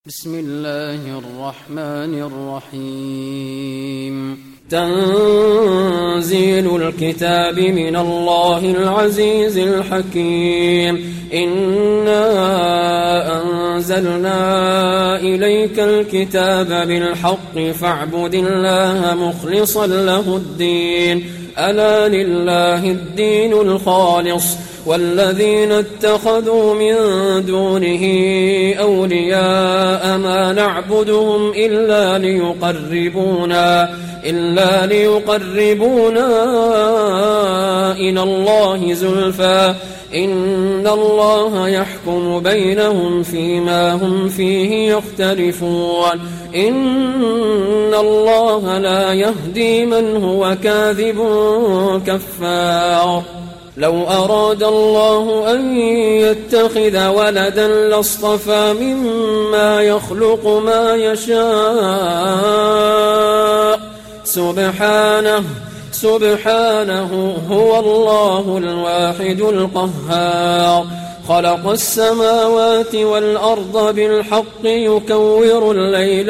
بسم الله الرحمن الرحيم تنزيل الكتاب من الله العزيز الحكيم إنا أنزلنا إليك الكتاب بالحق فاعبد الله مخلصا له الدين ألا لله الدين الخالص والذين اتخذوا من دونه أولياء ما نعبدهم إلا ليقربونا إلى الله زلفى إن الله يحكم بينهم فيما هم فيه يختلفون إن الله لا يهدي من هو كاذب كفار لو أراد الله أن يتخذ ولدا لاصطفى مما يخلق ما يشاء سبحانه هو الله الواحد القهار خلق السماوات والأرض بالحق يكور الليل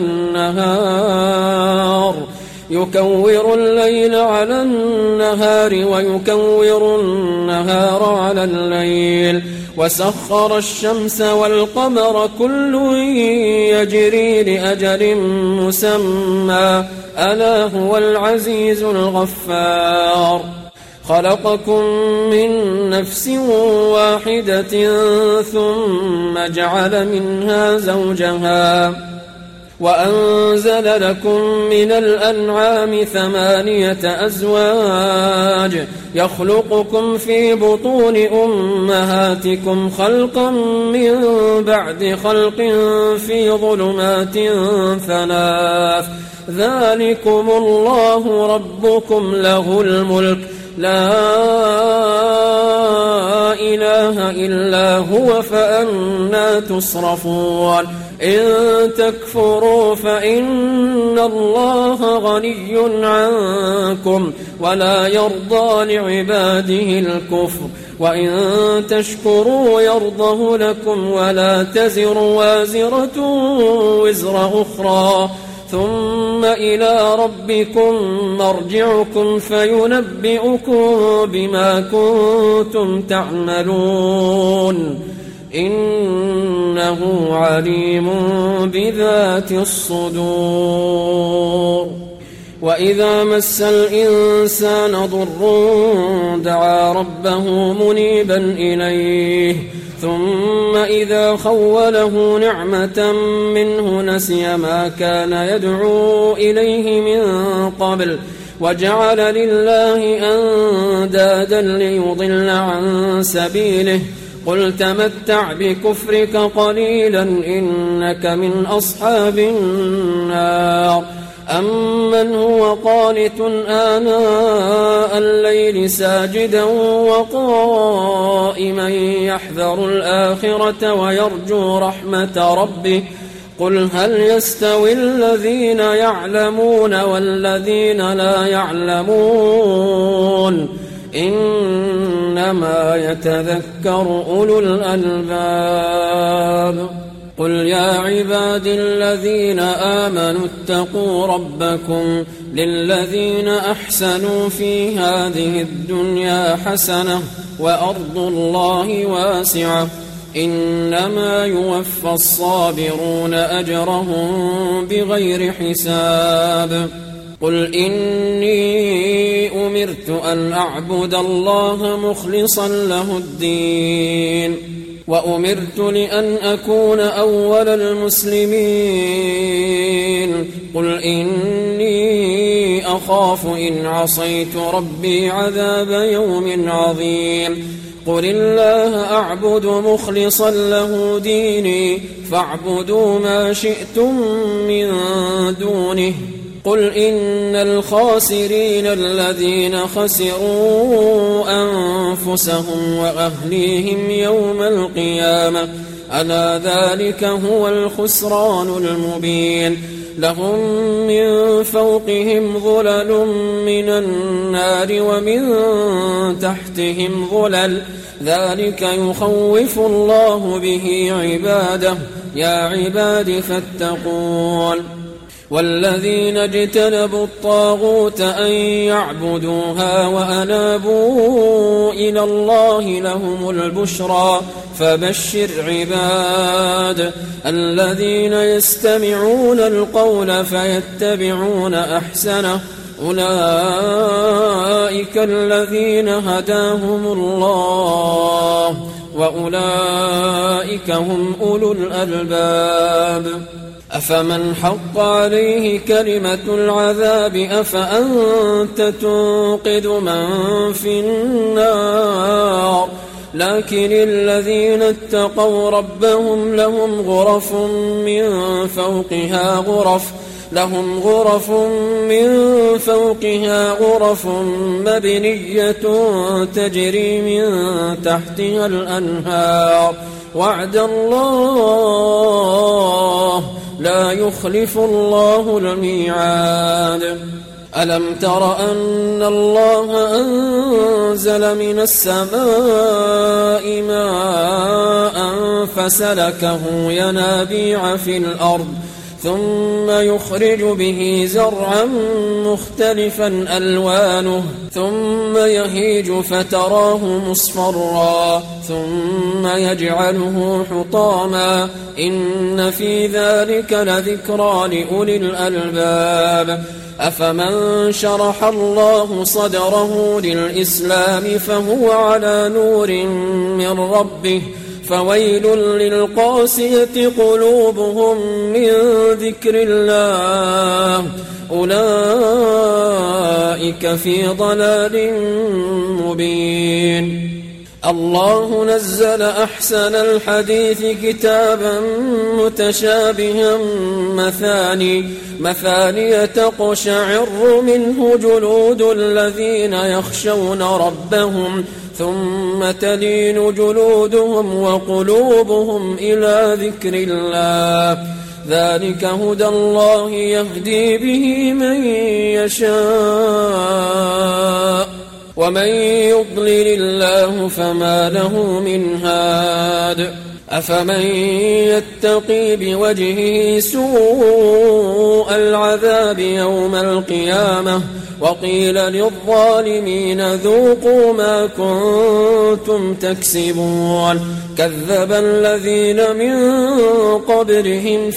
على النهار ويكور النهار على الليل وسخر الشمس والقمر كل يجري لأجل مسمى ألا هو العزيز الغفار خلقكم من نفس واحدة ثم جعل منها زوجها وأنزل لكم من الأنعام 8 أزواج يخلقكم في بطون أمهاتكم خلقا من بعد خلق في ظلمات 3 ذلكم الله ربكم له الملك لا إله إلا هو فأنى تصرفون إن تكفروا فإن الله غني عنكم ولا يرضى لعباده الكفر وإن تشكروا يرضه لكم ولا تزر وازرة وزر أخرى ثم إلى ربكم مرجعكم فينبئكم بما كنتم تعملون إنه عليم بذات الصدور وإذا مس الإنسان ضر دعا ربه منيبا إليه ثم إذا خوله نعمة منه نسي ما كان يدعو إليه من قبل وجعل لله أندادا ليضل عن سبيله قل تمتع بكفرك قليلا إنك من أصحاب النار أمن هو قانت آناء الليل ساجدا وقائما يحذر الآخرة ويرجو رحمة ربه قل هل يستوي الذين يعلمون والذين لا يعلمون إنما يتذكر أولو الألباب قل يا عبادي الذين آمنوا اتقوا ربكم للذين أحسنوا في هذه الدنيا حسنة وأرض الله واسعة إنما يوفى الصابرون أجرهم بغير حساب قل إني أمرت أن أعبد الله مخلصا له الدين وأمرت لأن أكون أول المسلمين قل إني أخاف إن عصيت ربي عذاب يوم عظيم قل الله أعبد مخلصا له ديني فاعبدوا ما شئتم من دونه قل إن الخاسرين الذين خسروا أنفسهم وأهليهم يوم القيامة ألا ذلك هو الخسران المبين لهم من فوقهم ظلل من النار ومن تحتهم ظلل ذلك يخوف الله به عباده يا عباد فاتقون والذين اجتنبوا الطاغوت أن يعبدوها وأنابوا إلى الله لهم البشرى فبشر عباد الذين يستمعون القول فيتبعون أحسنه أولئك الذين هداهم الله وأولئك هم أولو الألباب أفمن حق عليه كلمة العذاب أفأنت تنقذ من في النار لكن الذين اتقوا ربهم لهم غرف من فوقها غرف مبنية تجري من تحتها الأنهار وعد الله لا يخلف الله الميعاد ألم تر أن الله أنزل من السماء ماء فسلكه ينابيع في الأرض ثم يخرج به زرعا مختلفا ألوانه ثم يهيج فتراه مصفرا ثم يجعله حطاما إن في ذلك لذكرى لأولي الألباب أفمن شرح الله صدره للإسلام فهو على نور من ربه فويل للقاسية قلوبهم من ذكر الله أولئك في ضلال مبين الله نزل أحسن الحديث كتابا متشابها مثاني تقشعر منه جلود الذين يخشون ربهم ثم تلين جلودهم وقلوبهم إلى ذكر الله ذلك هدى الله يهدي به من يشاء ومن يضلل الله فما له من هاد أفمن يتقي بوجهه سوء العذاب يوم القيامة وقيل للظالمين ذوقوا ما كنتم تكسبون كذب الذين من قبلهم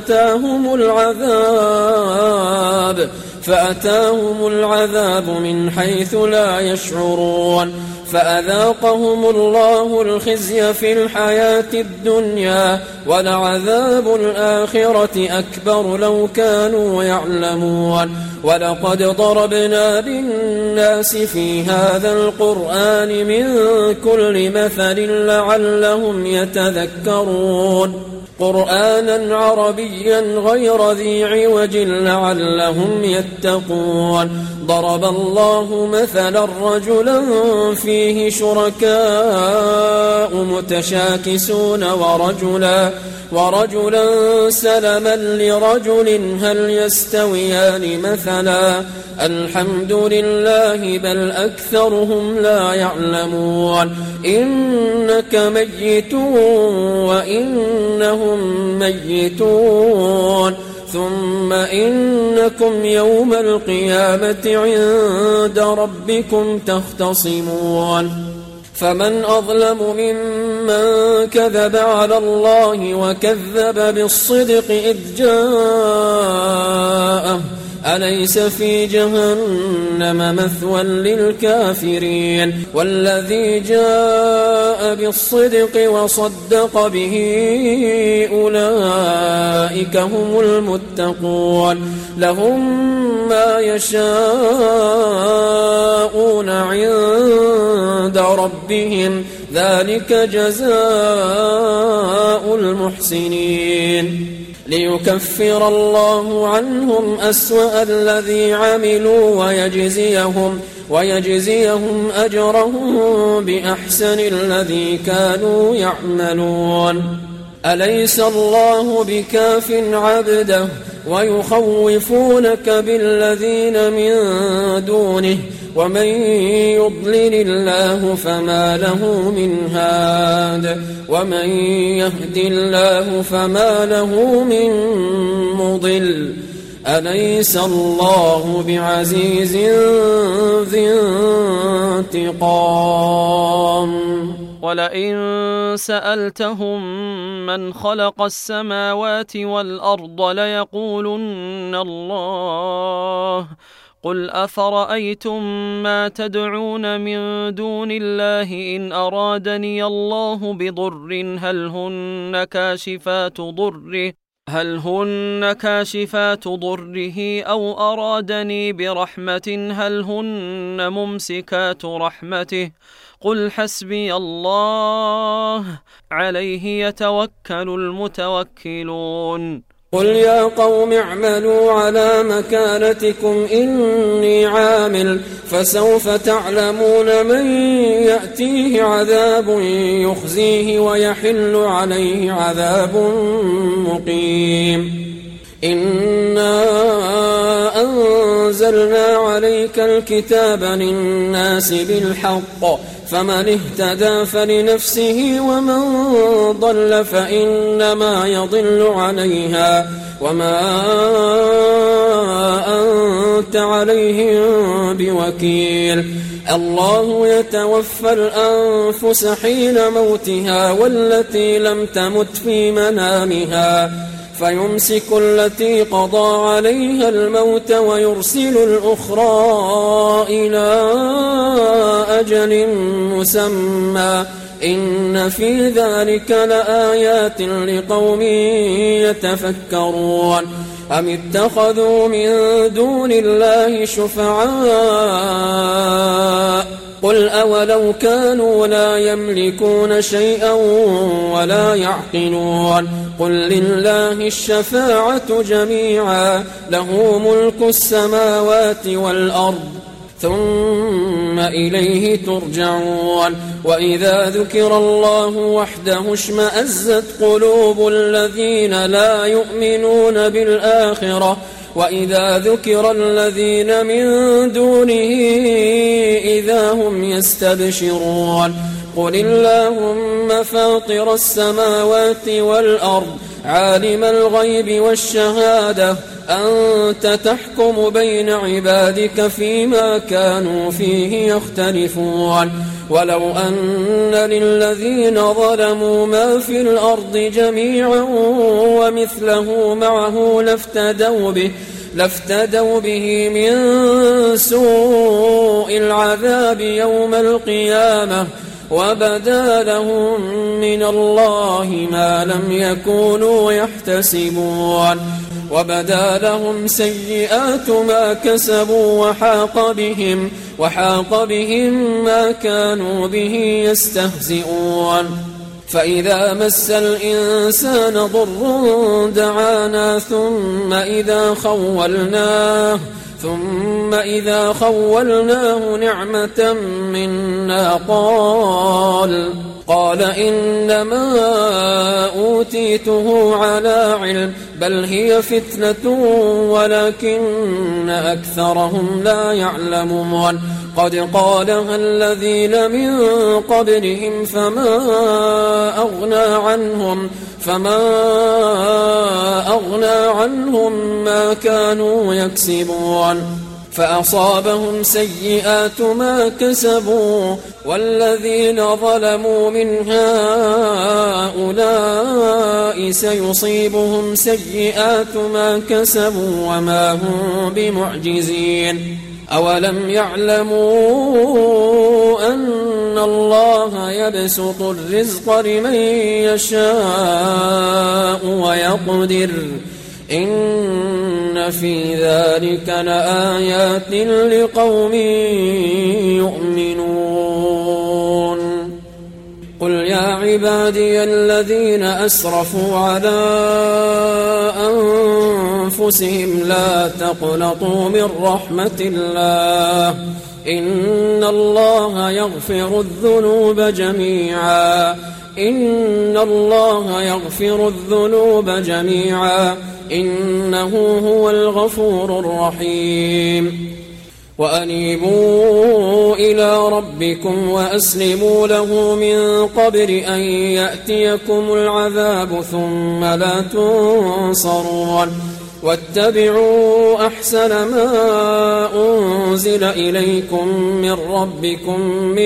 فأتاهم العذاب من حيث لا يشعرون فأذاقهم الله الخزي في الحياة الدنيا ولعذاب الآخرة أكبر لو كانوا يعلمون ولقد ضربنا للناس في هذا القرآن من كل مثل لعلهم يتذكرون قرآنا عربيا غير ذي عوج لعلهم يتقون ضرب الله مثلا رجلا فيه شركاء متشاكسون ورجلا سلما لرجل هل يستويان مثلا الحمد لله بل أكثرهم لا يعلمون إنك ميت وإنهم ميتون ثم إنكم يوم القيامة عند ربكم تختصمون فمن أظلم ممن كذب على الله وكذب بالصدق إذ جاءه أليس في جهنم مثوى للكافرين والذي جاء بالصدق وصدق به أولئك هم المتقون لهم ما يشاءون عند ربهم ذلك جزاء المحسنين ليكفر الله عنهم أسوأ الذي عملوا ويجزيهم أجرهم بأحسن الذي كانوا يعملون أليس الله بكاف عبده ويخوفونك بالذين من دونه ومن يضلل الله فما له من هاد ومن يهد الله فما له من مضل أليس الله بعزيز ذي انتقام ولئن سألتهم من خلق السماوات والأرض ليقولن الله قل أفرأيتم ما تدعون من دون الله إن أرادني الله بضر هل هن كاشفات ضره أو أرادني برحمة هل هن ممسكات رحمته قل حسبي الله عليه يتوكل المتوكلون قل يا قوم اعملوا على مكانتكم إني عامل فسوف تعلمون من يأتيه عذاب يخزيه ويحل عليه عذاب مقيم إنا أنزلنا عليك الكتاب للناس بالحق فمن اهتدى فلنفسه ومن ضل فإنما يضل عليها وما أنت عليهم بوكيل الله يتوفى الأنفس حين موتها والتي لم تمت في منامها فيمسك التي قضى عليها الموت ويرسل الأخرى إلى أجل مسمى إن في ذلك لآيات لقوم يتفكرون أم اتخذوا من دون الله شفعاء قل أولو كانوا لا يملكون شيئا ولا يعقلون قل لله الشفاعة جميعا له ملك السماوات والأرض ثم إليه ترجعون وإذا ذكر الله وحده اشمأزت قلوب الذين لا يؤمنون بالآخرة وإذا ذكر الذين من دونه إذا هم يستبشرون قل اللهم فاطر السماوات والأرض عالم الغيب والشهادة أنت تحكم بين عبادك فيما كانوا فيه يختلفون ولو أن للذين ظلموا ما في الأرض جميعا ومثله معه لافتدوا به من سوء العذاب يوم القيامة وبدا لهم من الله ما لم يكونوا يحتسبون وبدا لهم سيئات ما كسبوا وحاق بهم ما كانوا به يستهزئون فإذا مس الإنسان ضر دعانا ثم إذا خولناه نعمة منا قال إنما أوتيته على علم بل هي فتنة ولكن أكثرهم لا يعلمون قد قالها الذين من قبلهم فما أغنى عنهم ما كانوا يكسبون فأصابهم سيئات ما كسبوا والذين ظلموا من هؤلاء سيصيبهم سيئات ما كسبوا وما هم بمعجزين أولم يعلموا أن الله يبسط الرزق لمن يشاء ويقدر إن في ذلك لآيات لقوم يؤمنون قل يا عبادي الذين أسرفوا على أنفسهم لا تقنطوا من رحمة الله إن الله يغفر الذنوب جميعا إن الله يغفر الذنوب جميعا إنه هو الغفور الرحيم وأنيبوا إلى ربكم وأسلموا له من قبل أن يأتيكم العذاب ثم لا تنصرون واتبعوا أحسن ما أنزل إليكم من ربكم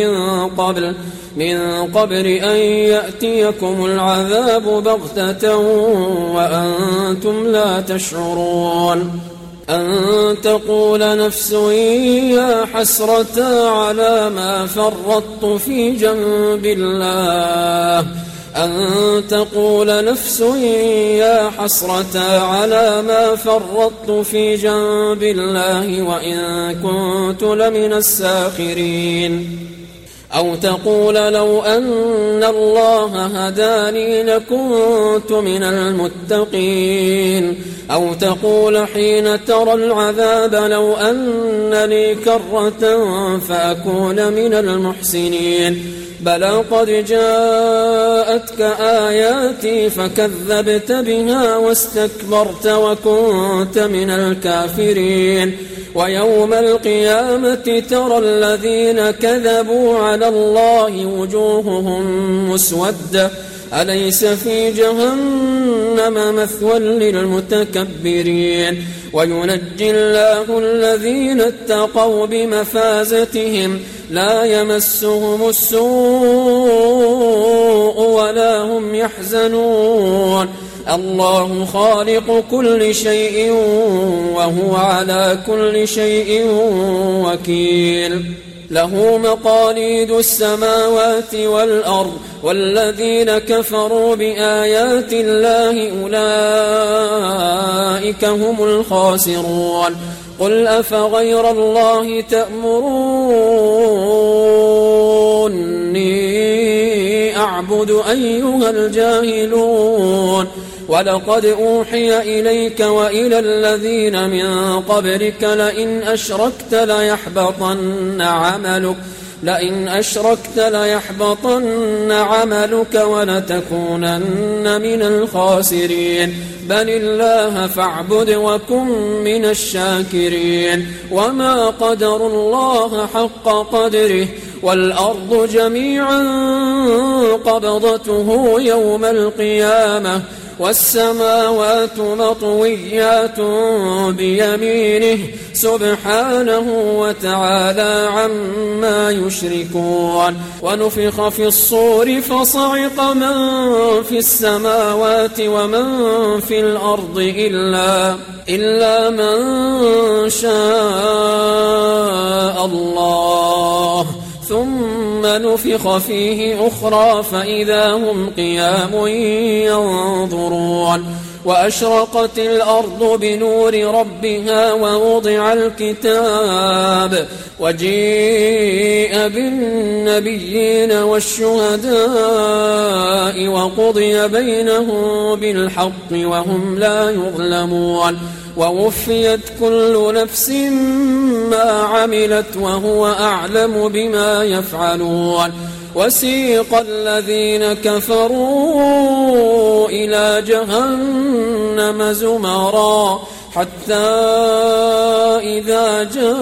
من قبل أن يأتيكم العذاب بغتة وأنتم لا تشعرون أن تقول نفس يا حسرة على ما فرطت في جنب الله أن تقول نفس يا حسرة على ما فرطت في جنب الله وإن كنت لمن الساخرين أو تقول لو أن الله هداني لكنت من المتقين أو تقول حين ترى العذاب لو أن لي كرة فأكون من المحسنين بلى قد جاءتك آياتي فكذبت بها واستكبرت وكنت من الكافرين ويوم القيامة ترى الذين كذبوا على الله وجوههم مسودة أليس في جهنم مثوى للمتكبرين وينجي الله الذين اتقوا بمفازتهم لا يمسهم السوء ولا هم يحزنون الله خالق كل شيء وهو على كل شيء وكيل له مقاليد السماوات والأرض والذين كفروا بآيات الله أولئك هم الخاسرون قل أفغير الله تأمروني أعبد أيها الجاهلون ولقد أوحي إليك وإلى الذين من قبلك لئن أشركت ليحبطن عملك ولتكونن من الخاسرين بل الله فاعبد وكن من الشاكرين وما قدروا الله حق قدره والأرض جميعا قبضته يوم القيامة والسماوات مطويات بيمينه سبحانه وتعالى عما يشركون ونفخ في الصور فصعق من في السماوات ومن في الأرض إلا من شاء الله ثم نفخ فيه أخرى فإذا هم قيام ينظرون وأشرقت الأرض بنور ربها ووضع الكتاب وجيء بالنبيين والشهداء وقضي بينهم بالحق وهم لا يظلمون ووفيت كل نفس ما عملت وهو أعلم بما يفعلون وسيق الذين كفروا إلى جهنم زمرا حتى إذا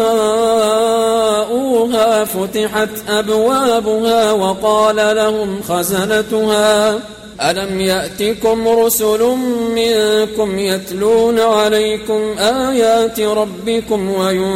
جاءوها فتحت أبوابها وقال لهم خزنتها ألم يأتكم رسل منكم يتلون عليكم آيات ربكم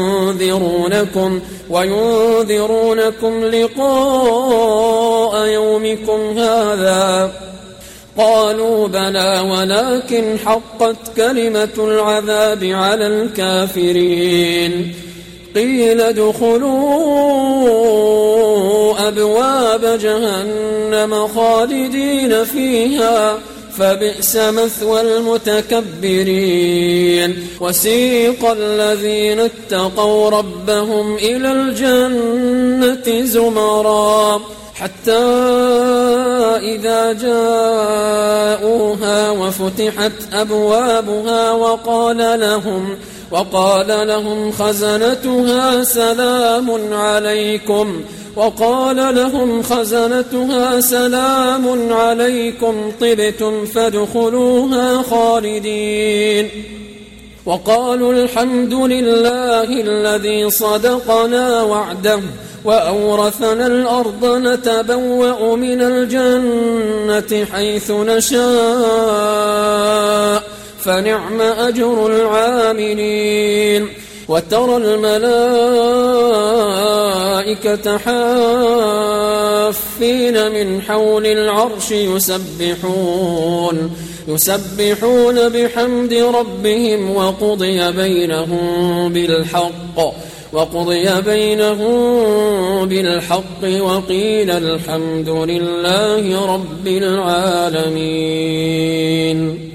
وينذرونكم لقاء يومكم هذا قالوا بلى ولكن حقت كلمة العذاب على الكافرين قيل ادخلوا أبواب جهنم خالدين فيها فبئس مثوى المتكبرين وسيق الذين اتقوا ربهم إلى الجنة زمرا حتى إذا جاءوها وفتحت أبوابها وقال لهم خزنتها سلام عليكم وقال لهم خزنتها سلام عليكم طبتم فادخلوها خالدين وقالوا الحمد لله الذي صدقنا وعده وأورثنا الأرض نتبوأ من الجنة حيث نشاء فنعم أجر العاملين وترى الملائكة حافين من حول العرش يسبحون بحمد ربهم وقضي بينهم بالحق وقيل الحمد لله رب العالمين.